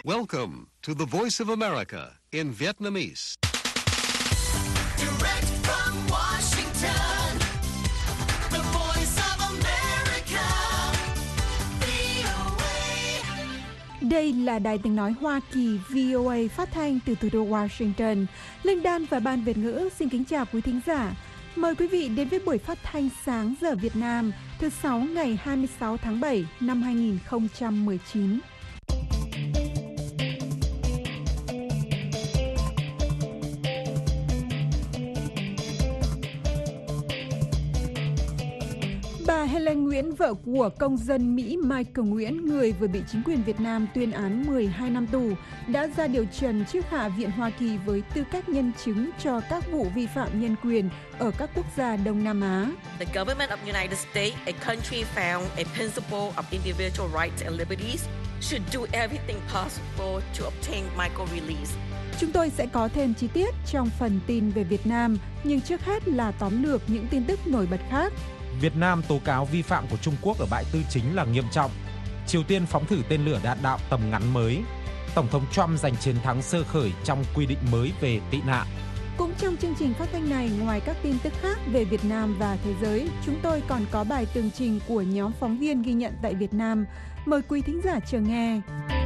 Welcome to the Voice of America in Vietnamese. Direct from Washington, the Voice of America, VOA. Đây là Đài Tiếng Nói Hoa Kỳ VOA phát thanh từ thủ đô Washington. Linh Đan và Ban Việt ngữ xin kính chào quý thính giả. Mời quý vị đến với buổi phát thanh sáng giờ Việt Nam thứ 6 ngày 26 tháng 7 năm 2019. Bà Helen Nguyễn, vợ của công dân Mỹ Michael Nguyễn, người vừa bị chính quyền Việt Nam tuyên án 12 năm tù, đã ra điều trần trước Hạ viện Hoa Kỳ với tư cách nhân chứng cho các vụ vi phạm nhân quyền ở các quốc gia Đông Nam Á. The government of the United States, a country found a principle of individual rights and liberties, should do everything possible to obtain Michael release. Chúng tôi sẽ có thêm chi tiết trong phần tin về Việt Nam, nhưng trước hết là tóm lược những tin tức nổi bật khác. Việt Nam tố cáo vi phạm của Trung Quốc ở bãi Tư Chính là nghiêm trọng. Triều Tiên phóng thử tên lửa đạn đạo tầm ngắn mới. Tổng thống Trump giành chiến thắng sơ khởi trong quy định mới về tị nạn. Cũng trong chương trình phát thanh này, ngoài các tin tức khác về Việt Nam và thế giới, chúng tôi còn có bài tường trình của nhóm phóng viên ghi nhận tại Việt Nam. Mời quý thính giả chờ nghe.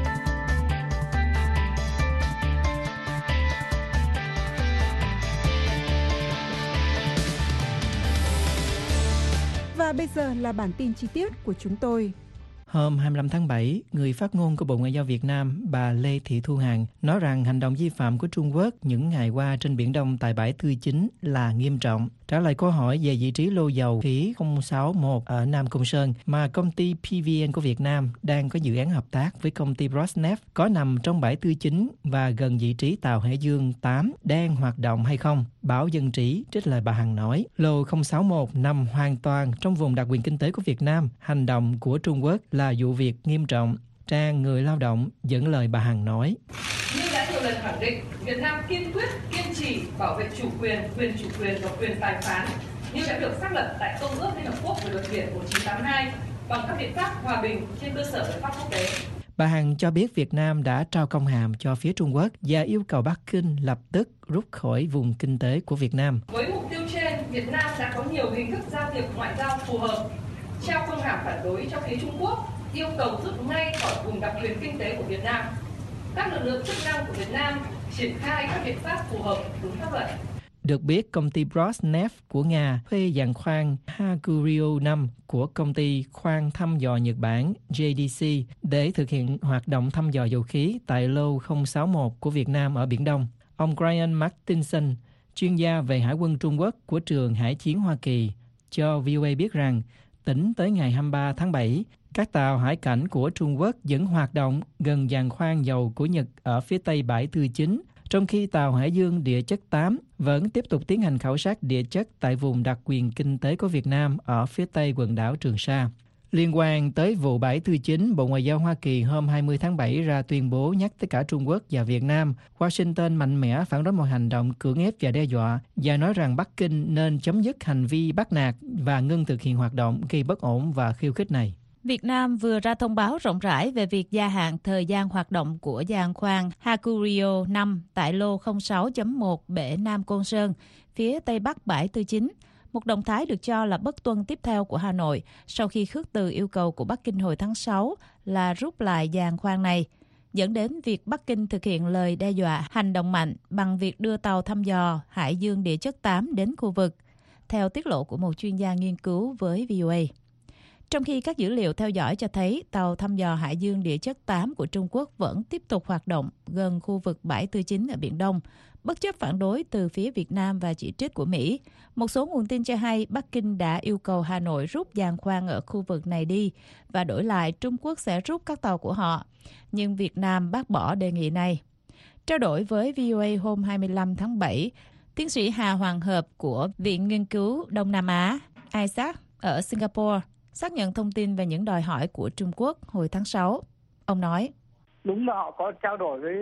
Và bây giờ là bản tin chi tiết của chúng tôi. Hôm 25 tháng 7, người phát ngôn của Bộ Ngoại giao Việt Nam, bà Lê Thị Thu Hằng, nói rằng hành động vi phạm của Trung Quốc những ngày qua trên Biển Đông tại bãi Tư Chính là nghiêm trọng. Trả lời câu hỏi về vị trí lô dầu khí 061 ở Nam Công Sơn mà công ty PVN của Việt Nam đang có dự án hợp tác với công ty Rosneft có nằm trong bãi Tư Chính và gần vị trí tàu Hải Dương 8 đang hoạt động hay không, báo Dân Trí trích lời bà Hằng nói, lô 061 nằm hoàn toàn trong vùng đặc quyền kinh tế của Việt Nam. Hành động của Trung Quốc là vụ việc nghiêm trọng. Trang Người Lao động dẫn lời bà Hằng nói. Như đã nhiều lần khẳng định, Việt Nam kiên quyết, kiên trì bảo vệ chủ quyền và quyền tài phán như đã được xác lập tại Công ước Liên Hợp Quốc về luật biển 1982 bằng các biện pháp hòa bình trên cơ sở luật pháp quốc tế. Bà Hằng cho biết Việt Nam đã trao công hàm cho phía Trung Quốc và yêu cầu Bắc Kinh lập tức rút khỏi vùng kinh tế của Việt Nam. Với mục tiêu trên, Việt Nam đã có nhiều hình thức giao thiệp ngoại giao phù hợp, trao công hàm phản đối cho phía Trung Quốc, yêu cầu rút ngay khỏi vùng đặc quyền kinh tế của Việt Nam. Các lực lượng chức năng của Việt Nam triển khai các biện pháp phù hợp đúng pháp luật. Được biết, công ty Rosneft của Nga thuê giàn khoan Hakuryeo 5 của công ty khoan thăm dò Nhật Bản JDC để thực hiện hoạt động thăm dò dầu khí tại lô 061 của Việt Nam ở Biển Đông. Ông Brian Martinson, chuyên gia về Hải quân Trung Quốc của trường Hải chiến Hoa Kỳ, cho VOA biết rằng tính tới ngày 23 tháng 7, các tàu hải cảnh của Trung Quốc vẫn hoạt động gần giàn khoan dầu của Nhật ở phía tây bãi Tư Chính, trong khi tàu Hải Dương địa chất 8 vẫn tiếp tục tiến hành khảo sát địa chất tại vùng đặc quyền kinh tế của Việt Nam ở phía tây quần đảo Trường Sa. Liên quan tới vụ bãi Tư Chính, Bộ Ngoại giao Hoa Kỳ hôm 20 tháng 7 ra tuyên bố nhắc tới cả Trung Quốc và Việt Nam. Washington mạnh mẽ phản đối mọi hành động cưỡng ép và đe dọa và nói rằng Bắc Kinh nên chấm dứt hành vi bắt nạt và ngưng thực hiện hoạt động gây bất ổn và khiêu khích này. Việt Nam vừa ra thông báo rộng rãi về việc gia hạn thời gian hoạt động của giàn khoan Hakuryeo 5 tại lô 06.1 bể Nam Côn Sơn, phía tây bắc bãi Tư Chính. Một động thái được cho là bất tuân tiếp theo của Hà Nội sau khi khước từ yêu cầu của Bắc Kinh hồi tháng 6 là rút lại giàn khoan này, dẫn đến việc Bắc Kinh thực hiện lời đe dọa hành động mạnh bằng việc đưa tàu thăm dò Hải Dương địa chất 8 đến khu vực, theo tiết lộ của một chuyên gia nghiên cứu với VOA. Trong khi các dữ liệu theo dõi cho thấy tàu thăm dò Hải Dương địa chất 8 của Trung Quốc vẫn tiếp tục hoạt động gần khu vực bãi Tư Chính ở Biển Đông, bất chấp phản đối từ phía Việt Nam và chỉ trích của Mỹ. Một số nguồn tin cho hay Bắc Kinh đã yêu cầu Hà Nội rút giàn khoan ở khu vực này đi và đổi lại Trung Quốc sẽ rút các tàu của họ. Nhưng Việt Nam bác bỏ đề nghị này. Trao đổi với VOA hôm 25 tháng 7, tiến sĩ Hà Hoàng Hợp của Viện Nghiên cứu Đông Nam Á ISAC ở Singapore xác nhận thông tin về những đòi hỏi của Trung Quốc hồi tháng 6. Ông nói, đúng là họ có trao đổi với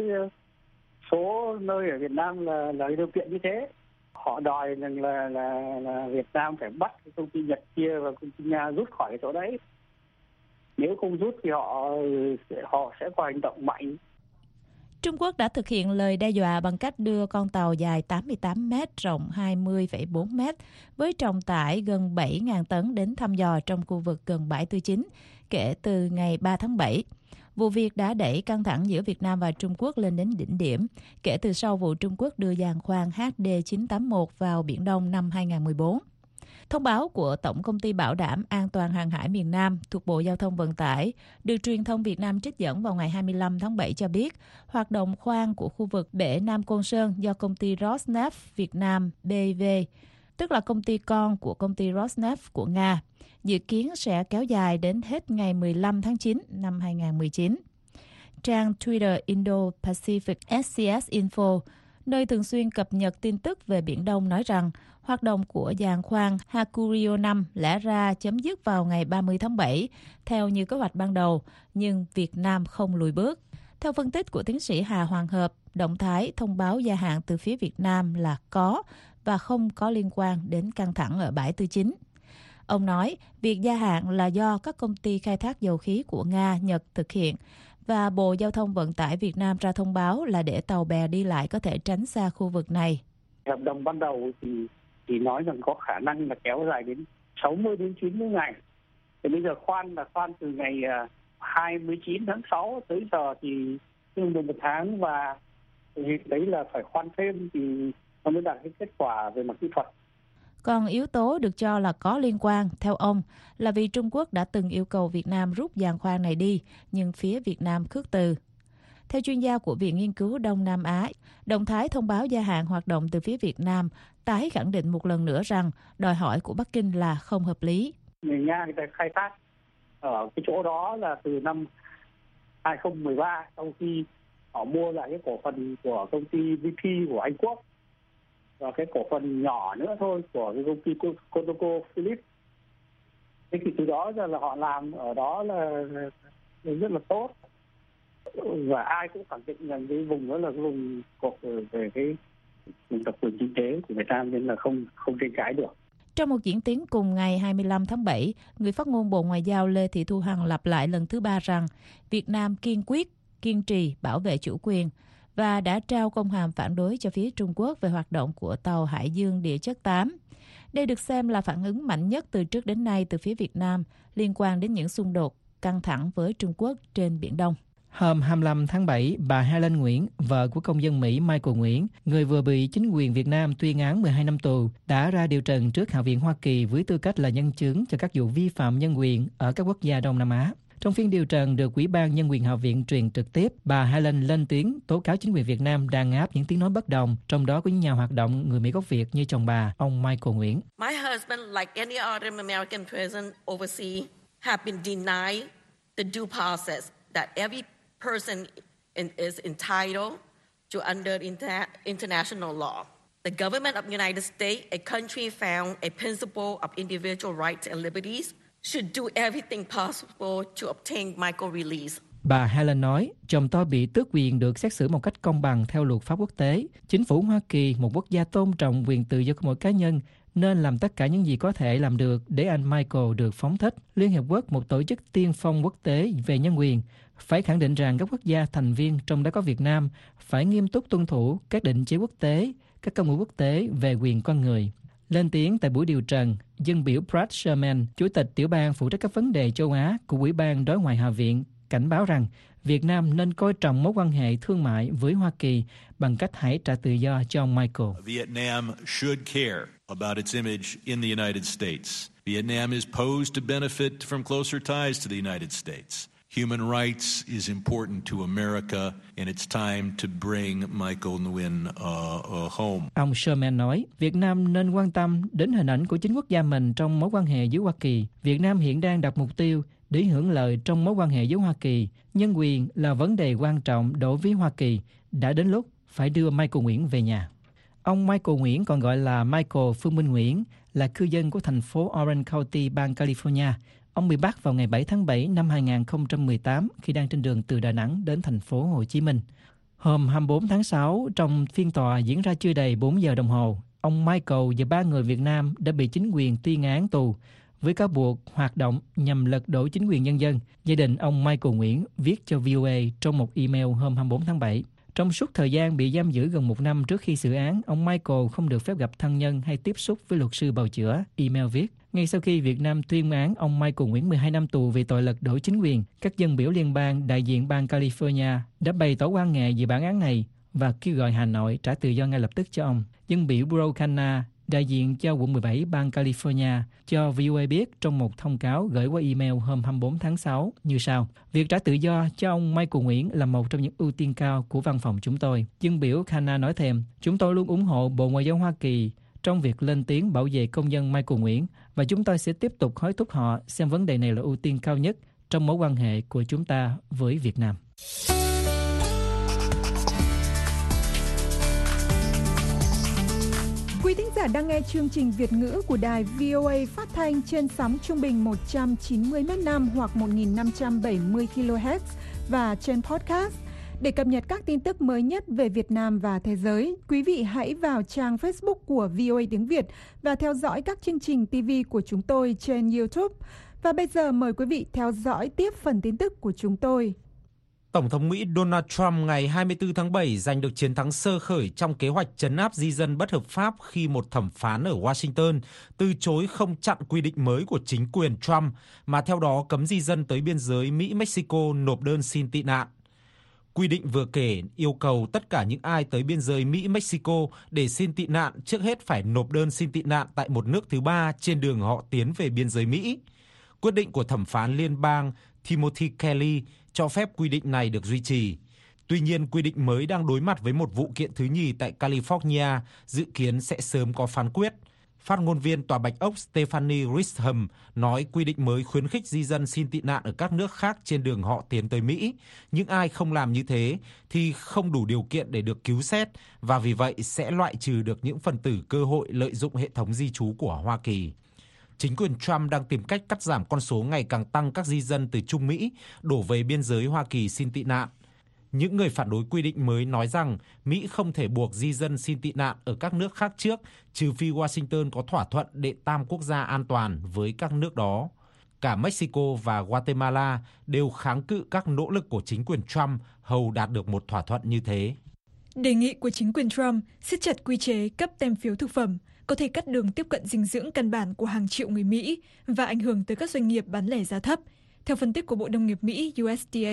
số nơi ở Việt Nam là điều kiện như thế. Họ đòi rằng là Việt Nam phải bắt công ty Nhật kia và công ty Nga rút khỏi cái chỗ đấy. Nếu không rút thì họ sẽ có hành động mạnh. Trung Quốc đã thực hiện lời đe dọa bằng cách đưa con tàu dài 88 mét, rộng 20,4 mét, với trọng tải gần 7.000 tấn đến thăm dò trong khu vực gần bãi Tư Chính, kể từ ngày 3 tháng 7. Vụ việc đã đẩy căng thẳng giữa Việt Nam và Trung Quốc lên đến đỉnh điểm, kể từ sau vụ Trung Quốc đưa giàn khoan HD981 vào Biển Đông năm 2014. Thông báo của Tổng công ty Bảo đảm An toàn Hàng hải miền Nam thuộc Bộ Giao thông Vận tải được truyền thông Việt Nam trích dẫn vào ngày 25 tháng 7 cho biết, hoạt động khoan của khu vực bể Nam Côn Sơn do công ty Rosneft Việt Nam BV, tức là công ty con của công ty Rosneft của Nga, dự kiến sẽ kéo dài đến hết ngày 15 tháng 9 năm 2019. Trang Twitter Indo-Pacific SCS Info, nơi thường xuyên cập nhật tin tức về Biển Đông, nói rằng hoạt động của giàn khoan Hakurio 5 lẽ ra chấm dứt vào ngày 30 tháng 7, theo như kế hoạch ban đầu, nhưng Việt Nam không lùi bước. Theo phân tích của tiến sĩ Hà Hoàng Hợp, động thái thông báo gia hạn từ phía Việt Nam là có và không có liên quan đến căng thẳng ở bãi Tư Chính. Ông nói, việc gia hạn là do các công ty khai thác dầu khí của Nga, Nhật thực hiện, và Bộ Giao thông Vận tải Việt Nam ra thông báo là để tàu bè đi lại có thể tránh xa khu vực này. Hợp đồng ban đầu thì nói rằng có khả năng là kéo dài đến 60 đến 90 ngày. Thì bây giờ khoan từ ngày 29 tháng 6 tới giờ thì tương đương 1 tháng, và đấy là phải khoan thêm thì nó mới đạt cái kết quả về mặt kỹ thuật. Còn yếu tố được cho là có liên quan, theo ông, là vì Trung Quốc đã từng yêu cầu Việt Nam rút giàn khoan này đi, nhưng phía Việt Nam khước từ. Theo chuyên gia của Viện Nghiên cứu Đông Nam Á, động thái thông báo gia hạn hoạt động từ phía Việt Nam tái khẳng định một lần nữa rằng đòi hỏi của Bắc Kinh là không hợp lý. Người Nga người ta khai thác ở cái chỗ đó là từ năm 2013, sau khi họ mua lại cái cổ phần của công ty VP của Anh Quốc và cái cổ phần nhỏ nữa thôi của cái công ty ConocoPhillips. Thế thì từ đó giờ là họ làm ở đó là rất là tốt, và ai cũng khẳng định rằng cái vùng đó là cái vùng thuộc về cái vùng đặc quyền kinh tế của Việt Nam, nên là không tranh cãi được. Trong một diễn tiến cùng ngày 25 tháng 7, người phát ngôn Bộ Ngoại giao Lê Thị Thu Hằng lặp lại lần thứ 3 rằng Việt Nam kiên quyết, kiên trì bảo vệ chủ quyền và đã trao công hàm phản đối cho phía Trung Quốc về hoạt động của tàu Hải Dương Địa chất 8. Đây được xem là phản ứng mạnh nhất từ trước đến nay từ phía Việt Nam liên quan đến những xung đột căng thẳng với Trung Quốc trên Biển Đông. Hôm 25 tháng 7, bà Helen Nguyễn, vợ của công dân Mỹ Michael Nguyễn, người vừa bị chính quyền Việt Nam tuyên án 12 năm tù, đã ra điều trần trước Hạ viện Hoa Kỳ với tư cách là nhân chứng cho các vụ vi phạm nhân quyền ở các quốc gia Đông Nam Á. Trong phiên điều trần được Ủy ban Nhân quyền Hạ viện truyền trực tiếp, bà Helen lên tiếng tố cáo chính quyền Việt Nam đàn áp những tiếng nói bất đồng, trong đó có những nhà hoạt động người Mỹ gốc Việt như chồng bà, ông Michael Nguyễn. My husband, like any other American person overseas, have been denied the due process that every person is entitled to under international law. The government of the United States, a country found a principle of individual rights and liberties, should do everything possible to obtain Michael release. Bà Helen nói, chồng tôi bị tước quyền được xét xử một cách công bằng theo luật pháp quốc tế. Chính phủ Hoa Kỳ, một quốc gia tôn trọng quyền tự do của mỗi cá nhân, nên làm tất cả những gì có thể làm được để anh Michael được phóng thích. Liên Hiệp Quốc, một tổ chức tiên phong quốc tế về nhân quyền, phải khẳng định rằng các quốc gia thành viên, trong đó có Việt Nam, phải nghiêm túc tuân thủ các định chế quốc tế, các công ước quốc tế về quyền con người. Lên tiếng tại buổi điều trần, dân biểu Brad Sherman, Chủ tịch tiểu bang phụ trách các vấn đề châu Á của Ủy ban Đối ngoại Hạ viện, cảnh báo rằng Việt Nam nên coi trọng mối quan hệ thương mại với Hoa Kỳ bằng cách hãy trả tự do cho ông Michael. Vietnam should care about its image in the United States. Vietnam is posed to benefit from closer ties to the United States. Human rights is important to America, and it's time to bring Michael Nguyen home. Ông Sherman nói, Việt Nam nên quan tâm đến hình ảnh của chính quốc gia mình trong mối quan hệ với Hoa Kỳ. Việt Nam hiện đang đặt mục tiêu để hưởng lợi trong mối quan hệ với Hoa Kỳ. Nhân quyền là vấn đề quan trọng đối với Hoa Kỳ. Đã đến lúc phải đưa Michael Nguyễn về nhà. Ông Michael Nguyễn, còn gọi là Michael Phương Minh Nguyễn, là cư dân của thành phố Orange County, bang California. Ông bị bắt vào ngày 7 tháng 7 năm 2018 khi đang trên đường từ Đà Nẵng đến thành phố Hồ Chí Minh. Hôm 24 tháng 6, trong phiên tòa diễn ra chưa đầy 4 giờ đồng hồ, ông Michael và 3 người Việt Nam đã bị chính quyền tuyên án tù với cáo buộc hoạt động nhằm lật đổ chính quyền nhân dân. Gia đình ông Michael Nguyễn viết cho VOA trong một email hôm 24 tháng 7. Trong suốt thời gian bị giam giữ gần 1 năm trước khi xử án, ông Michael không được phép gặp thân nhân hay tiếp xúc với luật sư bào chữa, email viết. Ngay sau khi Việt Nam tuyên án ông Michael Nguyễn 12 năm tù vì tội lật đổ chính quyền, các dân biểu liên bang, đại diện bang California đã bày tỏ quan ngại về bản án này và kêu gọi Hà Nội trả tự do ngay lập tức cho ông. Dân biểu Bro Khanna, đại diện cho quận 17 bang California, cho VOA biết trong một thông cáo gửi qua email hôm 24 tháng 6 như sau. Việc trả tự do cho ông Michael Nguyễn là một trong những ưu tiên cao của văn phòng chúng tôi. Dân biểu Khanna nói thêm, chúng tôi luôn ủng hộ Bộ Ngoại giao Hoa Kỳ trong việc lên tiếng bảo vệ công dân Michael Nguyễn và chúng tôi sẽ tiếp tục hối thúc họ xem vấn đề này là ưu tiên cao nhất trong mối quan hệ của chúng ta với Việt Nam. Quý thính giả đang nghe chương trình Việt ngữ của đài VOA phát thanh trên sóng trung bình 190 m/s hoặc 1570 kHz và trên podcast. Để cập nhật các tin tức mới nhất về Việt Nam và thế giới, quý vị hãy vào trang Facebook của VOA tiếng Việt và theo dõi các chương trình TV của chúng tôi trên YouTube. Và bây giờ mời quý vị theo dõi tiếp phần tin tức của chúng tôi. Tổng thống Mỹ Donald Trump ngày 24 tháng 7 giành được chiến thắng sơ khởi trong kế hoạch trấn áp di dân bất hợp pháp khi một thẩm phán ở Washington từ chối không chặn quy định mới của chính quyền Trump mà theo đó cấm di dân tới biên giới Mỹ-Mexico nộp đơn xin tị nạn. Quy định vừa kể yêu cầu tất cả những ai tới biên giới Mỹ-Mexico để xin tị nạn trước hết phải nộp đơn xin tị nạn tại một nước thứ ba trên đường họ tiến về biên giới Mỹ. Quyết định của thẩm phán liên bang Timothy Kelly cho phép quy định này được duy trì. Tuy nhiên, quy định mới đang đối mặt với một vụ kiện thứ nhì tại California, dự kiến sẽ sớm có phán quyết. Phát ngôn viên Tòa Bạch Ốc Stephanie Grisham nói quy định mới khuyến khích di dân xin tị nạn ở các nước khác trên đường họ tiến tới Mỹ. Những ai không làm như thế thì không đủ điều kiện để được cứu xét và vì vậy sẽ loại trừ được những phần tử cơ hội lợi dụng hệ thống di trú của Hoa Kỳ. Chính quyền Trump đang tìm cách cắt giảm con số ngày càng tăng các di dân từ Trung Mỹ đổ về biên giới Hoa Kỳ xin tị nạn. Những người phản đối quy định mới nói rằng Mỹ không thể buộc di dân xin tị nạn ở các nước khác trước, trừ phi Washington có thỏa thuận đệ tam quốc gia an toàn với các nước đó. Cả Mexico và Guatemala đều kháng cự các nỗ lực của chính quyền Trump hầu đạt được một thỏa thuận như thế. Đề nghị của chính quyền Trump siết chặt quy chế cấp tem phiếu thực phẩm có thể cắt đường tiếp cận dinh dưỡng căn bản của hàng triệu người Mỹ và ảnh hưởng tới các doanh nghiệp bán lẻ giá thấp, theo phân tích của Bộ Nông nghiệp Mỹ USDA.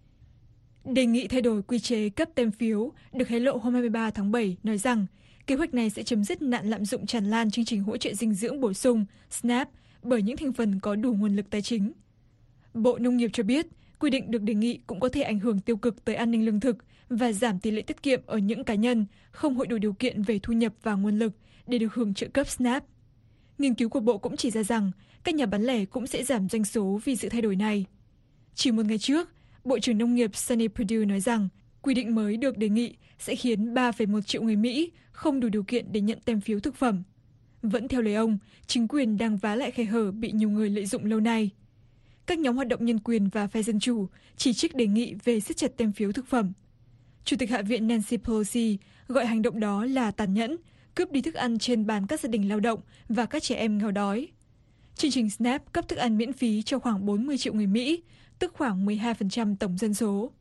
Đề nghị thay đổi quy chế cấp tem phiếu được hé lộ hôm 23 tháng 7 nói rằng kế hoạch này sẽ chấm dứt nạn lạm dụng tràn lan chương trình hỗ trợ dinh dưỡng bổ sung SNAP bởi những thành phần có đủ nguồn lực tài chính. Bộ Nông nghiệp cho biết quy định được đề nghị cũng có thể ảnh hưởng tiêu cực tới an ninh lương thực và giảm tỷ lệ tiết kiệm ở những cá nhân không hội đủ điều kiện về thu nhập và nguồn lực để được hưởng trợ cấp SNAP. Nghiên cứu của Bộ cũng chỉ ra rằng các nhà bán lẻ cũng sẽ giảm doanh số vì sự thay đổi này. Chỉ một ngày trước, Bộ trưởng Nông nghiệp Sonny Perdue nói rằng quy định mới được đề nghị sẽ khiến 3,1 triệu người Mỹ không đủ điều kiện để nhận tem phiếu thực phẩm. Vẫn theo lời ông, chính quyền đang vá lại khe hở bị nhiều người lợi dụng lâu nay. Các nhóm hoạt động nhân quyền và phe dân chủ chỉ trích đề nghị về siết chặt tem phiếu thực phẩm. Chủ tịch Hạ viện Nancy Pelosi gọi hành động đó là tàn nhẫn, cướp đi thức ăn trên bàn các gia đình lao động và các trẻ em nghèo đói. Chương trình SNAP cấp thức ăn miễn phí cho khoảng 40 triệu người Mỹ, tức khoảng 12% tổng dân số.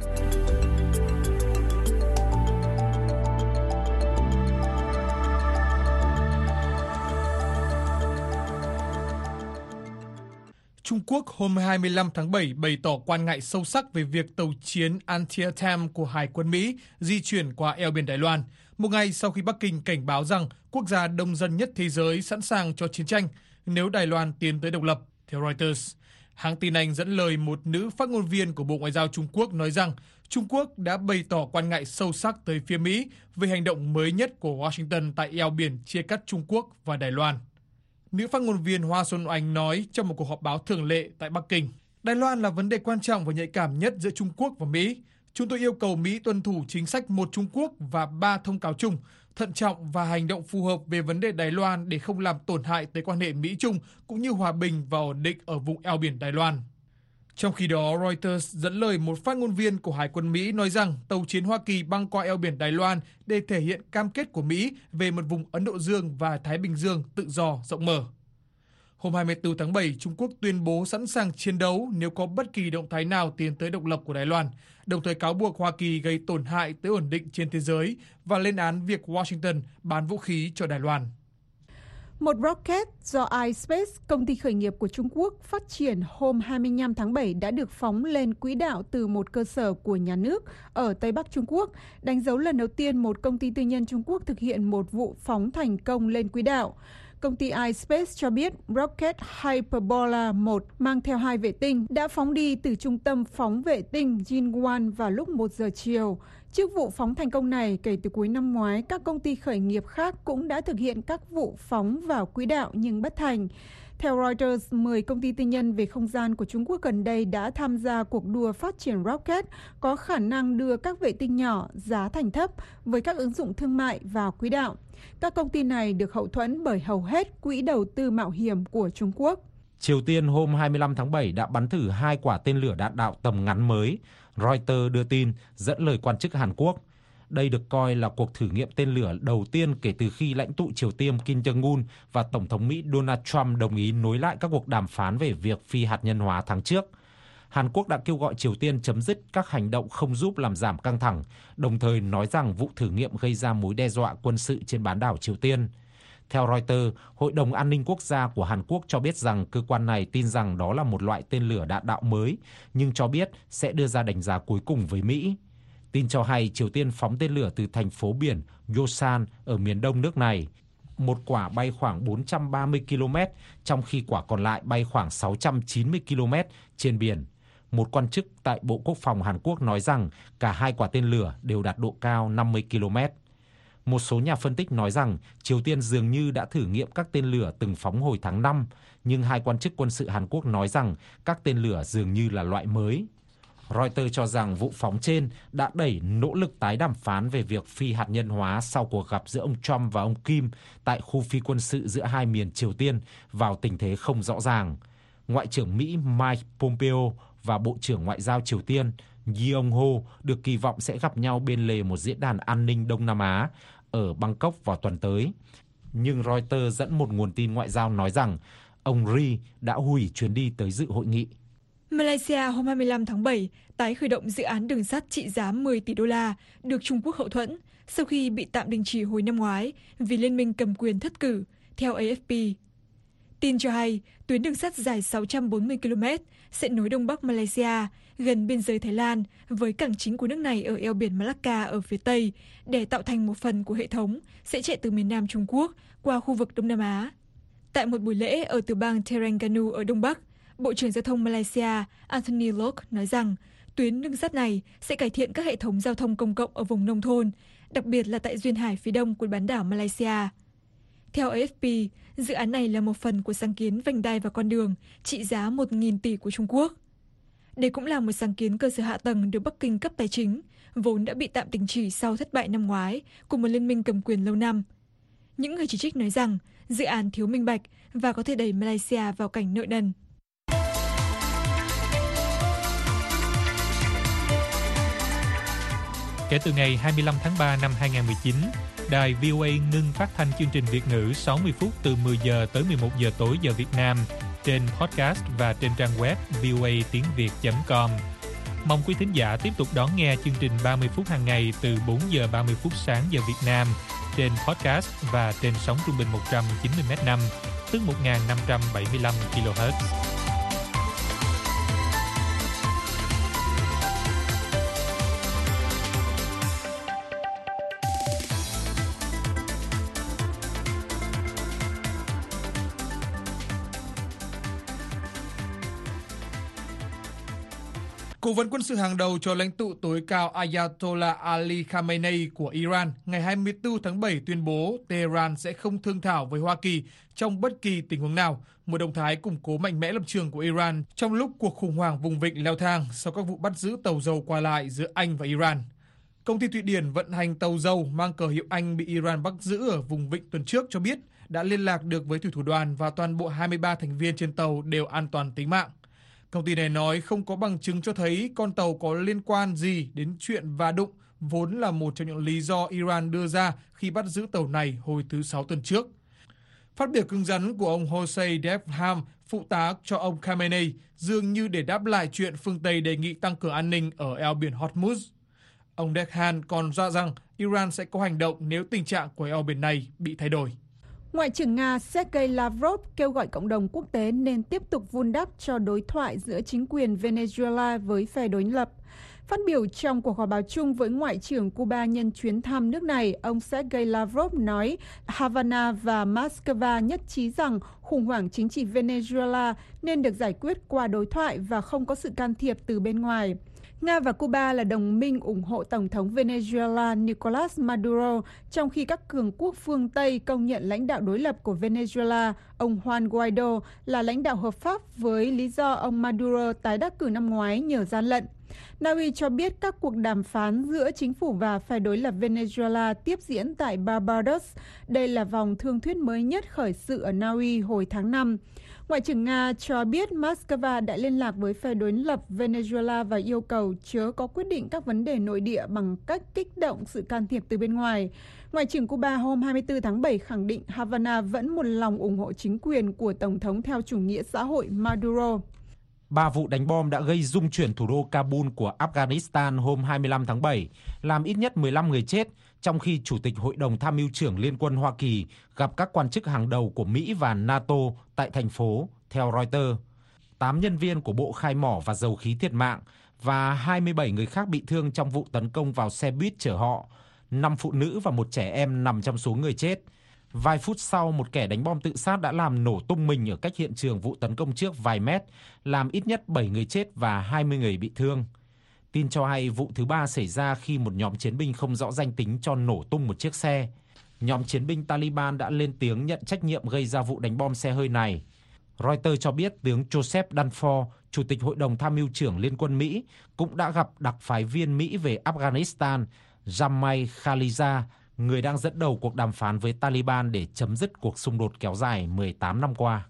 Trung Quốc hôm 25 tháng 7 bày tỏ quan ngại sâu sắc về việc tàu chiến Antietam của Hải quân Mỹ di chuyển qua eo biển Đài Loan, một ngày sau khi Bắc Kinh cảnh báo rằng quốc gia đông dân nhất thế giới sẵn sàng cho chiến tranh nếu Đài Loan tiến tới độc lập, theo Reuters. Hãng tin Anh dẫn lời một nữ phát ngôn viên của Bộ Ngoại giao Trung Quốc nói rằng Trung Quốc đã bày tỏ quan ngại sâu sắc tới phía Mỹ về hành động mới nhất của Washington tại eo biển chia cắt Trung Quốc và Đài Loan. Nữ phát ngôn viên Hoa Xuân Oanh nói trong một cuộc họp báo thường lệ tại Bắc Kinh, Đài Loan là vấn đề quan trọng và nhạy cảm nhất giữa Trung Quốc và Mỹ. Chúng tôi yêu cầu Mỹ tuân thủ chính sách một Trung Quốc và 3 thông cáo chung, thận trọng và hành động phù hợp về vấn đề Đài Loan để không làm tổn hại tới quan hệ Mỹ-Trung cũng như hòa bình và ổn định ở vùng eo biển Đài Loan. Trong khi đó, Reuters dẫn lời một phát ngôn viên của Hải quân Mỹ nói rằng tàu chiến Hoa Kỳ băng qua eo biển Đài Loan để thể hiện cam kết của Mỹ về một vùng Ấn Độ Dương và Thái Bình Dương tự do, rộng mở. Hôm 24 tháng 7, Trung Quốc tuyên bố sẵn sàng chiến đấu nếu có bất kỳ động thái nào tiến tới độc lập của Đài Loan, đồng thời cáo buộc Hoa Kỳ gây tổn hại tới ổn định trên thế giới và lên án việc Washington bán vũ khí cho Đài Loan. Một rocket do iSpace, công ty khởi nghiệp của Trung Quốc, phát triển hôm 25 tháng 7 đã được phóng lên quỹ đạo từ một cơ sở của nhà nước ở Tây Bắc Trung Quốc, đánh dấu lần đầu tiên một công ty tư nhân Trung Quốc thực hiện một vụ phóng thành công lên quỹ đạo. Công ty iSpace cho biết rocket Hyperbola 1 mang theo 2 vệ tinh đã phóng đi từ trung tâm phóng vệ tinh Jinwan vào lúc 1 giờ chiều. Trước vụ phóng thành công này, kể từ cuối năm ngoái, các công ty khởi nghiệp khác cũng đã thực hiện các vụ phóng vào quỹ đạo nhưng bất thành. Theo Reuters, 10 công ty tư nhân về không gian của Trung Quốc gần đây đã tham gia cuộc đua phát triển rocket có khả năng đưa các vệ tinh nhỏ giá thành thấp với các ứng dụng thương mại vào quỹ đạo. Các công ty này được hậu thuẫn bởi hầu hết quỹ đầu tư mạo hiểm của Trung Quốc. Triều Tiên hôm 25 tháng 7 đã bắn thử 2 quả tên lửa đạn đạo tầm ngắn mới, Reuters đưa tin dẫn lời quan chức Hàn Quốc. Đây được coi là cuộc thử nghiệm tên lửa đầu tiên kể từ khi lãnh tụ Triều Tiên Kim Jong-un và Tổng thống Mỹ Donald Trump đồng ý nối lại các cuộc đàm phán về việc phi hạt nhân hóa tháng trước. Hàn Quốc đã kêu gọi Triều Tiên chấm dứt các hành động không giúp làm giảm căng thẳng, đồng thời nói rằng vụ thử nghiệm gây ra mối đe dọa quân sự trên bán đảo Triều Tiên. Theo Reuters, Hội đồng An ninh Quốc gia của Hàn Quốc cho biết rằng cơ quan này tin rằng đó là một loại tên lửa đạn đạo mới, nhưng cho biết sẽ đưa ra đánh giá cuối cùng với Mỹ. Tin cho hay Triều Tiên phóng tên lửa từ thành phố biển Yosan ở miền đông nước này. Một quả bay khoảng 430 km, trong khi quả còn lại bay khoảng 690 km trên biển. Một quan chức tại Bộ Quốc phòng Hàn Quốc nói rằng cả 2 quả tên lửa đều đạt độ cao 50 km. Một số nhà phân tích nói rằng Triều Tiên dường như đã thử nghiệm các tên lửa từng phóng hồi tháng 5, nhưng 2 quan chức quân sự Hàn Quốc nói rằng các tên lửa dường như là loại mới. Reuters cho rằng vụ phóng trên đã đẩy nỗ lực tái đàm phán về việc phi hạt nhân hóa sau cuộc gặp giữa ông Trump và ông Kim tại khu phi quân sự giữa hai miền Triều Tiên vào tình thế không rõ ràng. Ngoại trưởng Mỹ Mike Pompeo và Bộ trưởng Ngoại giao Triều Tiên Yi Yong-ho được kỳ vọng sẽ gặp nhau bên lề một diễn đàn an ninh Đông Nam Á ở Bangkok vào tuần tới. Nhưng Reuters dẫn một nguồn tin ngoại giao nói rằng ông Ri đã hủy chuyến đi tới dự hội nghị. Malaysia hôm 25 tháng 7 tái khởi động dự án đường sắt trị giá 10 tỷ đô la được Trung Quốc hậu thuẫn sau khi bị tạm đình chỉ hồi năm ngoái vì liên minh cầm quyền thất cử, theo AFP. Tin cho hay, tuyến đường sắt dài 640 km sẽ nối Đông Bắc Malaysia gần biên giới Thái Lan với cảng chính của nước này ở eo biển Malacca ở phía Tây để tạo thành một phần của hệ thống sẽ chạy từ miền Nam Trung Quốc qua khu vực Đông Nam Á. Tại một buổi lễ ở tiểu bang Terengganu ở Đông Bắc, Bộ trưởng Giao thông Malaysia Anthony Locke nói rằng tuyến đường sắt này sẽ cải thiện các hệ thống giao thông công cộng ở vùng nông thôn, đặc biệt là tại duyên hải phía đông của bán đảo Malaysia. Theo AFP, dự án này là một phần của sáng kiến vành đai và con đường trị giá 1.000 tỷ của Trung Quốc. Đây cũng là một sáng kiến cơ sở hạ tầng được Bắc Kinh cấp tài chính, vốn đã bị tạm đình chỉ sau thất bại năm ngoái của một liên minh cầm quyền lâu năm. Những người chỉ trích nói rằng dự án thiếu minh bạch và có thể đẩy Malaysia vào cảnh nợ nần. Kể từ ngày 25 tháng 3 năm 2019, đài VOA ngưng phát thanh chương trình Việt ngữ 60 phút từ 10 giờ tới 11 giờ tối giờ Việt Nam trên podcast và trên trang web voatiengviet.com. Mong quý thính giả tiếp tục đón nghe chương trình 30 phút hàng ngày từ 4 giờ 30 phút sáng giờ Việt Nam trên podcast và trên sóng trung bình 190 MHz, tức 1.575 kHz. Cố vấn quân sự hàng đầu cho lãnh tụ tối cao Ayatollah Ali Khamenei của Iran ngày 24 tháng 7 tuyên bố Tehran sẽ không thương thảo với Hoa Kỳ trong bất kỳ tình huống nào, một động thái củng cố mạnh mẽ lập trường của Iran trong lúc cuộc khủng hoảng vùng vịnh leo thang sau các vụ bắt giữ tàu dầu qua lại giữa Anh và Iran. Công ty Thụy Điển vận hành tàu dầu mang cờ hiệu Anh bị Iran bắt giữ ở vùng vịnh tuần trước cho biết đã liên lạc được với thủy thủ đoàn và toàn bộ 23 thành viên trên tàu đều an toàn tính mạng. Công ty này nói không có bằng chứng cho thấy con tàu có liên quan gì đến chuyện va đụng, vốn là một trong những lý do Iran đưa ra khi bắt giữ tàu này hồi thứ Sáu tuần trước. Phát biểu cứng rắn của ông Hossein Deham, phụ tá cho ông Khamenei, dường như để đáp lại chuyện phương Tây đề nghị tăng cường an ninh ở eo biển Hormuz. Ông Deham còn dọa rằng Iran sẽ có hành động nếu tình trạng của eo biển này bị thay đổi. Ngoại trưởng Nga Sergei Lavrov kêu gọi cộng đồng quốc tế nên tiếp tục vun đắp cho đối thoại giữa chính quyền Venezuela với phe đối lập. Phát biểu trong cuộc họp báo chung với Ngoại trưởng Cuba nhân chuyến thăm nước này, ông Sergei Lavrov nói Havana và Moscow nhất trí rằng khủng hoảng chính trị Venezuela nên được giải quyết qua đối thoại và không có sự can thiệp từ bên ngoài. Nga và Cuba là đồng minh ủng hộ Tổng thống Venezuela Nicolás Maduro, trong khi các cường quốc phương Tây công nhận lãnh đạo đối lập của Venezuela, ông Juan Guaido, là lãnh đạo hợp pháp với lý do ông Maduro tái đắc cử năm ngoái nhờ gian lận. Na Uy cho biết các cuộc đàm phán giữa chính phủ và phe đối lập Venezuela tiếp diễn tại Barbados. Đây là vòng thương thuyết mới nhất khởi sự ở Na Uy hồi tháng 5. Ngoại trưởng Nga cho biết Moscow đã liên lạc với phe đối lập Venezuela và yêu cầu chớ có quyết định các vấn đề nội địa bằng cách kích động sự can thiệp từ bên ngoài. Ngoại trưởng Cuba hôm 24 tháng 7 khẳng định Havana vẫn một lòng ủng hộ chính quyền của Tổng thống theo chủ nghĩa xã hội Maduro. 3 vụ đánh bom đã gây rung chuyển thủ đô Kabul của Afghanistan hôm 25 tháng 7, làm ít nhất 15 người chết, trong khi Chủ tịch Hội đồng Tham mưu trưởng Liên quân Hoa Kỳ gặp các quan chức hàng đầu của Mỹ và NATO tại thành phố, theo Reuters. 8 nhân viên của Bộ Khai mỏ và Dầu khí thiệt mạng và 27 người khác bị thương trong vụ tấn công vào xe buýt chở họ. 5 phụ nữ và một trẻ em nằm trong số người chết. Vài phút sau, một kẻ đánh bom tự sát đã làm nổ tung mình ở cách hiện trường vụ tấn công trước vài mét, làm ít nhất 7 người chết và 20 người bị thương. Tin cho hay vụ thứ 3 xảy ra khi một nhóm chiến binh không rõ danh tính cho nổ tung một chiếc xe. Nhóm chiến binh Taliban đã lên tiếng nhận trách nhiệm gây ra vụ đánh bom xe hơi này. Reuters cho biết tướng Joseph Dunford, Chủ tịch Hội đồng Tham mưu trưởng Liên quân Mỹ, cũng đã gặp đặc phái viên Mỹ về Afghanistan, Jamai Khaliza, người đang dẫn đầu cuộc đàm phán với Taliban để chấm dứt cuộc xung đột kéo dài 18 năm qua.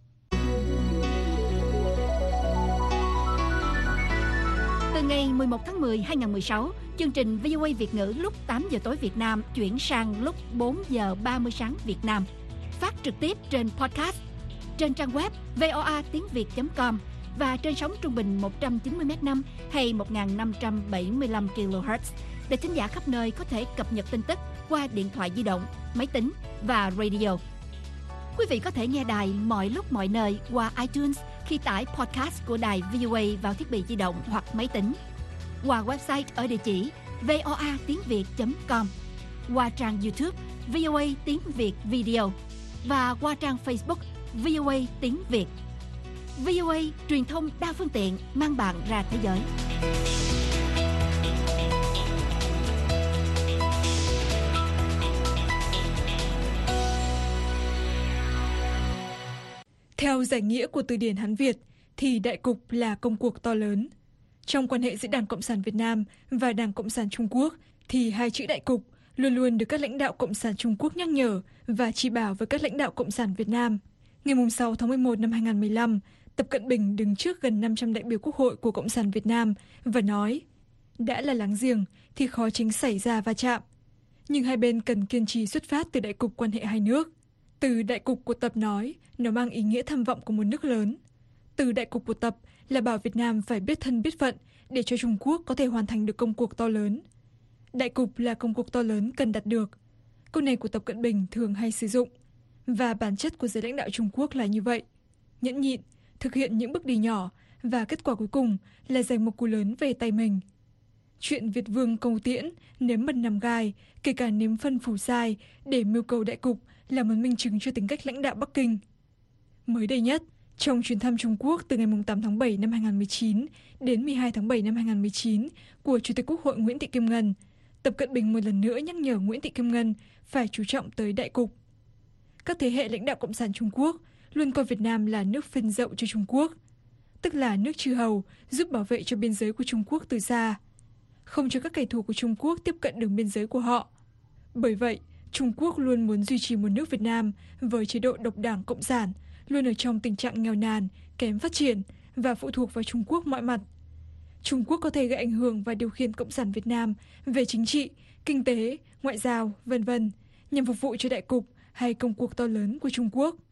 Từ ngày 11 tháng 10, 2016, chương trình VOA Việt ngữ lúc 8 giờ tối Việt Nam chuyển sang lúc 4 giờ 30 sáng Việt Nam. Phát trực tiếp trên podcast, trên trang web voa.tiếng.việt.com và trên sóng trung bình 190 MHz hay 1575 kHz. Để thính giả khắp nơi có thể cập nhật tin tức qua điện thoại di động, máy tính và radio. Quý vị có thể nghe đài mọi lúc mọi nơi qua iTunes khi tải podcast của đài VOA vào thiết bị di động hoặc máy tính, qua website ở địa chỉ voa.tiếng.việt.com, qua trang YouTube VOA Tiếng Việt Video và qua trang Facebook VOA Tiếng Việt. VOA, truyền thông đa phương tiện mang bạn ra thế giới. Theo giải nghĩa của từ điển Hán Việt thì đại cục là công cuộc to lớn. Trong quan hệ giữa Đảng Cộng sản Việt Nam và Đảng Cộng sản Trung Quốc thì hai chữ đại cục luôn luôn được các lãnh đạo Cộng sản Trung Quốc nhắc nhở và chỉ bảo với các lãnh đạo Cộng sản Việt Nam. Ngày 6 tháng 11 năm 2015, Tập Cận Bình đứng trước gần 500 đại biểu Quốc hội của Cộng sản Việt Nam và nói: đã là láng giềng thì khó tránh xảy ra va chạm, nhưng hai bên cần kiên trì xuất phát từ đại cục quan hệ hai nước. Từ đại cục của Tập nói, nó mang ý nghĩa tham vọng của một nước lớn. Từ đại cục của Tập là bảo Việt Nam phải biết thân biết phận để cho Trung Quốc có thể hoàn thành được công cuộc to lớn. Đại cục là công cuộc to lớn cần đạt được. Câu này của Tập Cận Bình thường hay sử dụng. Và bản chất của giới lãnh đạo Trung Quốc là như vậy. Nhẫn nhịn, thực hiện những bước đi nhỏ và kết quả cuối cùng là giành một cú lớn về tay mình. Chuyện Việt Vương Câu Tiễn nếm mật nằm gai, kể cả nếm phân phủ sai để mưu cầu đại cục là một minh chứng cho tính cách lãnh đạo Bắc Kinh. Mới đây nhất, trong chuyến thăm Trung Quốc từ ngày 8 tháng 7 năm 2019 đến 12 tháng 7 năm 2019 của Chủ tịch Quốc hội Nguyễn Thị Kim Ngân, Tập Cận Bình một lần nữa nhắc nhở Nguyễn Thị Kim Ngân phải chú trọng tới đại cục. Các thế hệ lãnh đạo Cộng sản Trung Quốc luôn coi Việt Nam là nước phên dậu cho Trung Quốc, tức là nước chư hầu giúp bảo vệ cho biên giới của Trung Quốc từ xa, không cho các kẻ thù của Trung Quốc tiếp cận đường biên giới của họ. Bởi vậy, Trung Quốc luôn muốn duy trì một nước Việt Nam với chế độ độc đảng cộng sản, luôn ở trong tình trạng nghèo nàn, kém phát triển và phụ thuộc vào Trung Quốc mọi mặt. Trung Quốc có thể gây ảnh hưởng và điều khiển Cộng sản Việt Nam về chính trị, kinh tế, ngoại giao, v.v. nhằm phục vụ cho đại cục hay công cuộc to lớn của Trung Quốc.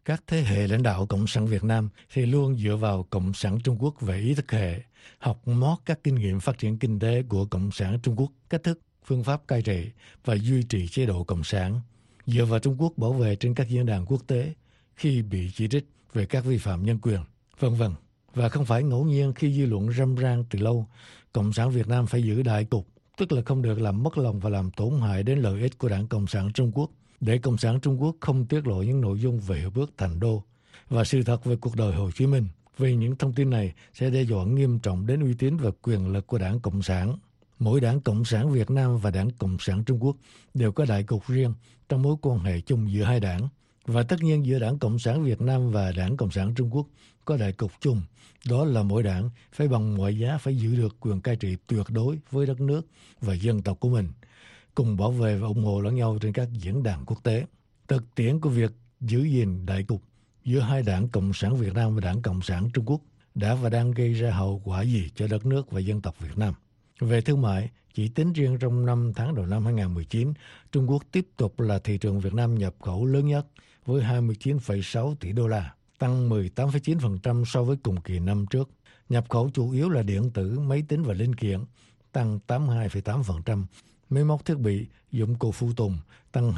Các thế hệ lãnh đạo Cộng sản Việt Nam thì luôn dựa vào Cộng sản Trung Quốc về ý thức hệ, học mót các kinh nghiệm phát triển kinh tế của Cộng sản Trung Quốc, cách thức, phương pháp cai trị và duy trì chế độ Cộng sản, dựa vào Trung Quốc bảo vệ trên các diễn đàn quốc tế khi bị chỉ trích về các vi phạm nhân quyền, vân vân. Và không phải ngẫu nhiên khi dư luận râm ran từ lâu, Cộng sản Việt Nam phải giữ đại cục, tức là không được làm mất lòng và làm tổn hại đến lợi ích của Đảng Cộng sản Trung Quốc, để Cộng sản Trung Quốc không tiết lộ những nội dung về hiệp ước Thành Đô và sự thật về cuộc đời Hồ Chí Minh, vì những thông tin này sẽ đe dọa nghiêm trọng đến uy tín và quyền lực của Đảng Cộng sản. Mỗi Đảng Cộng sản Việt Nam và Đảng Cộng sản Trung Quốc đều có đại cục riêng trong mối quan hệ chung giữa hai đảng. Và tất nhiên giữa Đảng Cộng sản Việt Nam và Đảng Cộng sản Trung Quốc có đại cục chung, đó là mỗi đảng phải bằng mọi giá phải giữ được quyền cai trị tuyệt đối với đất nước và dân tộc của mình, cùng bảo vệ và ủng hộ lẫn nhau trên các diễn đàn quốc tế. Thực tiễn của việc giữ gìn đại cục giữa hai Đảng Cộng sản Việt Nam và Đảng Cộng sản Trung Quốc đã và đang gây ra hậu quả gì cho đất nước và dân tộc Việt Nam. Về thương mại, chỉ tính riêng trong 5 tháng đầu năm 2019, Trung Quốc tiếp tục là thị trường Việt Nam nhập khẩu lớn nhất với 29,6 tỷ đô la, tăng 18,9% so với cùng kỳ năm trước. Nhập khẩu chủ yếu là điện tử, máy tính và linh kiện, tăng 82,8%, máy móc thiết bị, dụng cụ phụ tùng, tăng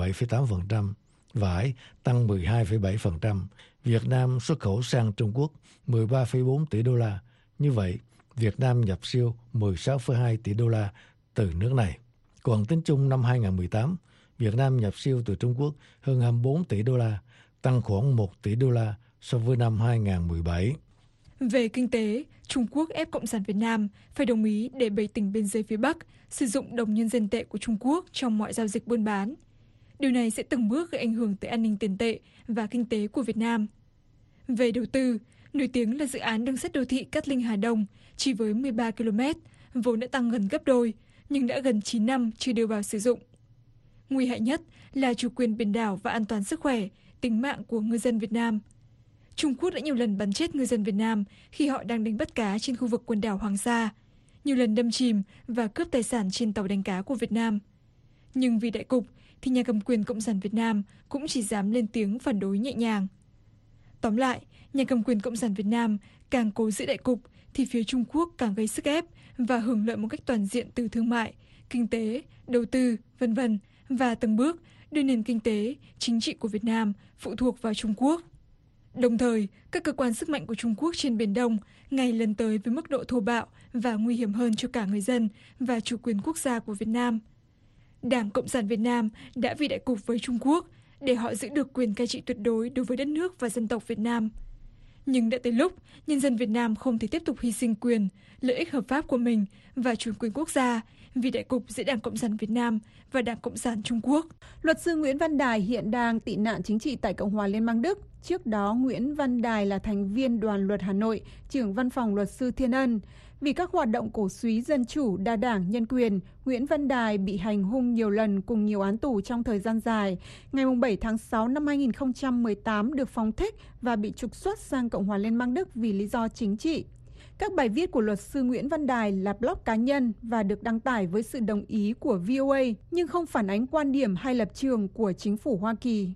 27,8%, vải, tăng 12,7%. Việt Nam xuất khẩu sang Trung Quốc 13,4 tỷ đô la. Như vậy, Việt Nam nhập siêu 16,2 tỷ đô la từ nước này. Còn tính chung năm 2018, Việt Nam nhập siêu từ Trung Quốc hơn 24 tỷ đô la, tăng khoảng 1 tỷ đô la so với năm 2017. Về kinh tế, Trung Quốc ép Cộng sản Việt Nam phải đồng ý để 7 tỉnh biên giới phía Bắc sử dụng đồng nhân dân tệ của Trung Quốc trong mọi giao dịch buôn bán. Điều này sẽ từng bước gây ảnh hưởng tới an ninh tiền tệ và kinh tế của Việt Nam. Về đầu tư, nổi tiếng là dự án đường sắt đô thị Cát Linh Hà Đông chỉ với 13 km, vốn đã tăng gần gấp đôi, nhưng đã gần 9 năm chưa đưa vào sử dụng. Nguy hại nhất là chủ quyền biển đảo và an toàn sức khỏe, tính mạng của ngư dân Việt Nam. Trung Quốc đã nhiều lần bắn chết ngư dân Việt Nam khi họ đang đánh bắt cá trên khu vực quần đảo Hoàng Sa, nhiều lần đâm chìm và cướp tài sản trên tàu đánh cá của Việt Nam. Nhưng vì đại cục thì nhà cầm quyền Cộng sản Việt Nam cũng chỉ dám lên tiếng phản đối nhẹ nhàng. Tóm lại, nhà cầm quyền Cộng sản Việt Nam càng cố giữ đại cục thì phía Trung Quốc càng gây sức ép và hưởng lợi một cách toàn diện từ thương mại, kinh tế, đầu tư, v.v. và từng bước đưa nền kinh tế, chính trị của Việt Nam phụ thuộc vào Trung Quốc. Đồng thời, các cơ quan sức mạnh của Trung Quốc trên Biển Đông ngày lần tới với mức độ thô bạo và nguy hiểm hơn cho cả người dân và chủ quyền quốc gia của Việt Nam. Đảng Cộng sản Việt Nam đã vì đại cục với Trung Quốc để họ giữ được quyền cai trị tuyệt đối đối với đất nước và dân tộc Việt Nam. Nhưng đã tới lúc nhân dân Việt Nam không thể tiếp tục hy sinh quyền, lợi ích hợp pháp của mình và chủ quyền quốc gia vì đại cục giữa Đảng Cộng sản Việt Nam và Đảng Cộng sản Trung Quốc. Luật sư Nguyễn Văn Đài hiện đang tị nạn chính trị tại Cộng hòa Liên bang Đức. Trước đó, Nguyễn Văn Đài là thành viên Đoàn luật Hà Nội, trưởng văn phòng luật sư Thiên Ân. Vì các hoạt động cổ súy dân chủ, đa đảng, nhân quyền, Nguyễn Văn Đài bị hành hung nhiều lần cùng nhiều án tù trong thời gian dài. Ngày 7 tháng 6 năm 2018 được phóng thích và bị trục xuất sang Cộng hòa Liên bang Đức vì lý do chính trị. Các bài viết của luật sư Nguyễn Văn Đài là blog cá nhân và được đăng tải với sự đồng ý của VOA, nhưng không phản ánh quan điểm hay lập trường của chính phủ Hoa Kỳ.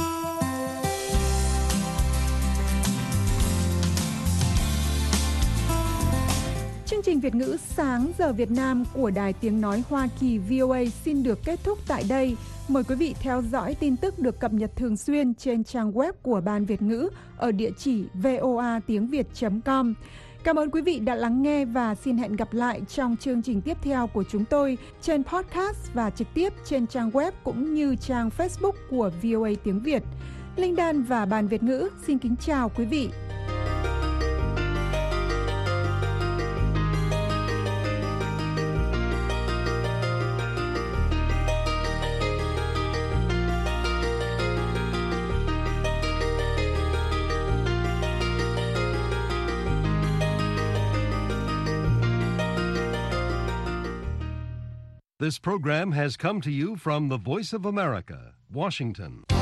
Chương trình Việt ngữ sáng giờ Việt Nam của Đài Tiếng Nói Hoa Kỳ VOA xin được kết thúc tại đây. Mời quý vị theo dõi tin tức được cập nhật thường xuyên trên trang web của Ban Việt ngữ ở địa chỉ voatiengviet.com. Cảm ơn quý vị đã lắng nghe và xin hẹn gặp lại trong chương trình tiếp theo của chúng tôi trên podcast và trực tiếp trên trang web cũng như trang Facebook của VOA Tiếng Việt. Linh Đan và Ban Việt ngữ xin kính chào quý vị. This program has come to you from the Voice of America, Washington.